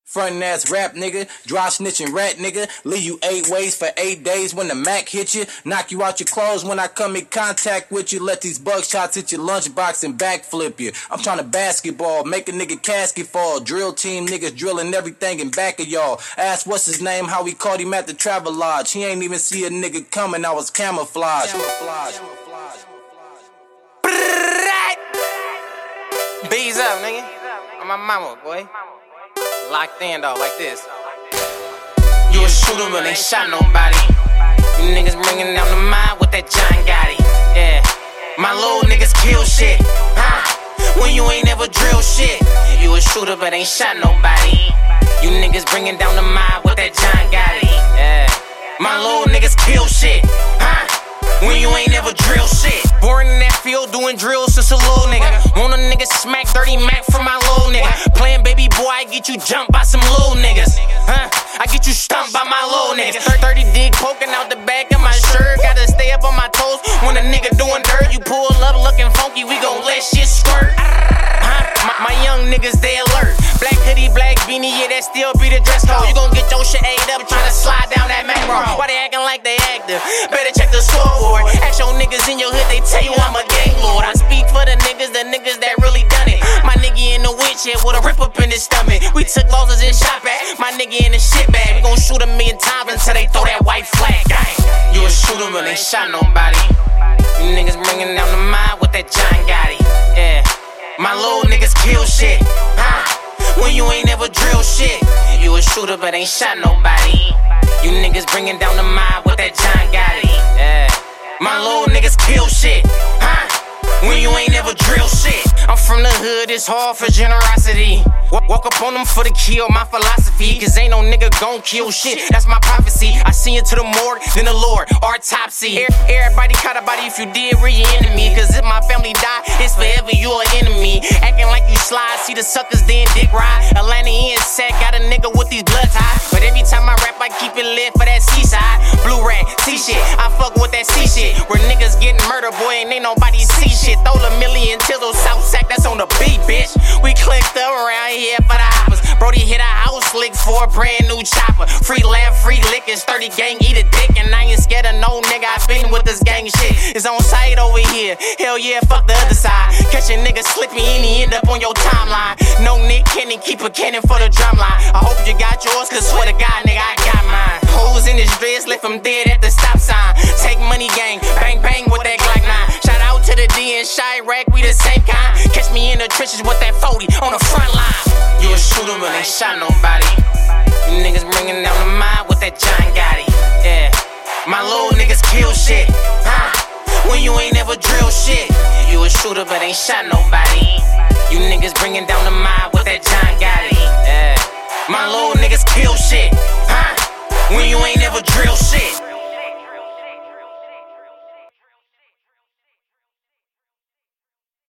Frontin' ass rap nigga, dry snitching rat nigga, leave you 8 ways for 8 days when the Mac hit you, knock you out your clothes when I come in contact with you, let these bug shots hit your lunchbox and backflip you. I'm trying to basketball, make a nigga casket fall, drill team niggas drilling everything in back of y'all. Ask what's his name, how we caught him at the Travel Lodge. He ain't even see a nigga coming, I was camouflage. Bees up, nigga. I'm my mama, boy. Locked in, though, like this. You a shooter, but ain't shot nobody. You niggas bringing down the mine with that John Gotti. Yeah. My little niggas kill shit. When you ain't never drill shit. You a shooter, but ain't shot nobody. You niggas bringing down the mine with that John Gotti. Yeah. My little niggas kill shit. When you ain't never drill shit. Born in that field doing drills since a little nigga. Want a nigga smack dirty Mac from my little nigga. Playing baby boy, I get you jumped by some little niggas. I get you stumped by my little niggas. 30 dig poking out the back of my shirt. Gotta stay up on my toes when a nigga doing dirt. You pull up looking funky, we gon' let shit squirt. My young niggas, they alert. Black hoodie, black beanie, yeah, that still be the dress code. You gon' get your shit ate up tryna slide down that macro. Why they acting like they active? Better check the scoreboard. Ask your niggas in your hood, they tell you I'm a gang lord. I speak for the niggas that really done it. My nigga in the windshield with a rip up in his stomach. We took losses and shot back. My nigga in the shit bag. We gon' shoot a million times until they throw that white flag. You a shooter, but ain't shot nobody. You niggas bringing down the mine with that John Gotti. Yeah. My little niggas kill shit. When you ain't never drill shit. You a shooter, but ain't shot nobody. You niggas bringing down the mine with that John Gotti. Yeah. My little niggas kill shit. When you ain't never drill shit. I'm from the hood, it's hard for generosity. Walk up on them for the kill, my philosophy. Cause ain't no nigga gon' kill shit, that's my prophecy. I seen it to the morgue, then the Lord, autopsy. Everybody caught a body if you did, we're your enemy. Cause if my family die, it's forever you an enemy. Acting like you slide, see the suckers then dick ride. Atlanta in set, got a nigga with these blood ties. But every time I rap, I keep it lit for that seaside. Blue rat, C-shit, I fuck with that C-shit. Where niggas getting murdered, boy, and ain't nobody see shit. Throw a million tizzle, South Sack, that's on the beat, bitch. We clicked up around here for the hoppers. Brody hit a house lick for a brand new chopper. Free laugh, free lickers, 30 gang, eat a dick. And I ain't scared of no nigga, I been with this gang shit. It's on site over here, hell yeah, fuck the other side. Catch a nigga slipping and he end up on your timeline. No Nick Cannon, keep a cannon for the drum line. I hope you got yours, cause swear to God, nigga, I got mine. Hoes in his dress, left him dead at the stop sign. Take money gang, bang bang with that Glock 9. Shout out to the D and Chirac, we the same kind. Catch me in the trenches with that 40 on the front line. You a shooter, but ain't shot nobody. You niggas bringing down the mine with that John Gotti. Yeah, my little niggas kill shit. When you ain't never drill shit. You a shooter, but ain't shot nobody. You niggas bringing down the mine with that John Gotti. Yeah, my little niggas kill shit. When you ain't never drill shit.